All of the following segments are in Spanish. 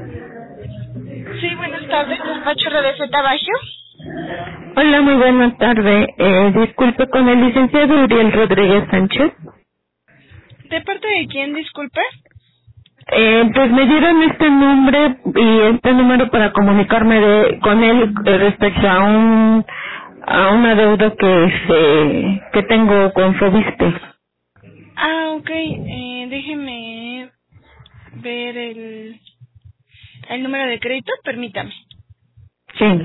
Sí, buenas tardes, despacho RDZ Baggio. Hola, muy buena tarde. Disculpe, con el licenciado Uriel Rodríguez Sánchez. ¿De parte de quién, disculpe? Pues me dieron este nombre y este número para comunicarme con él respecto a una deuda que tengo con Fobiste. Ah, ok, déjeme ver el número de crédito, permítame. Sí.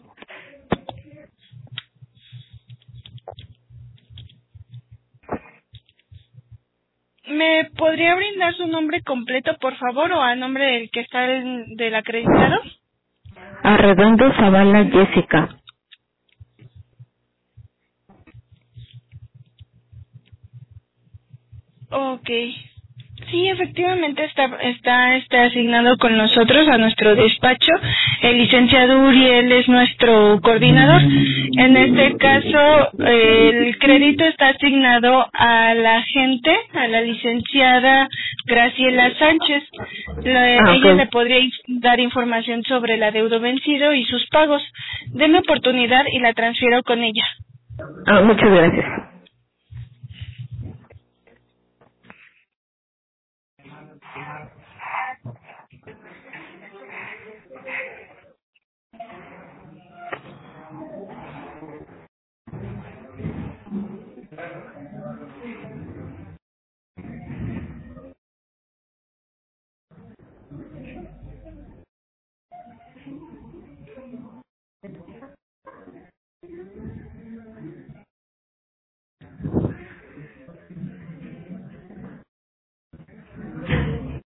¿Me podría brindar su nombre completo, por favor, o a nombre del que está del acreditado? Arredondo Zavala Jessica. Ok. Sí, efectivamente está asignado con nosotros a nuestro despacho. El licenciado Uriel es nuestro coordinador. En este caso, el crédito está asignado a la agente, a la licenciada Graciela Sánchez. Ella le Ok. podría dar información sobre el adeudo vencido y sus pagos. Deme oportunidad y la transfiero con ella. Muchas gracias.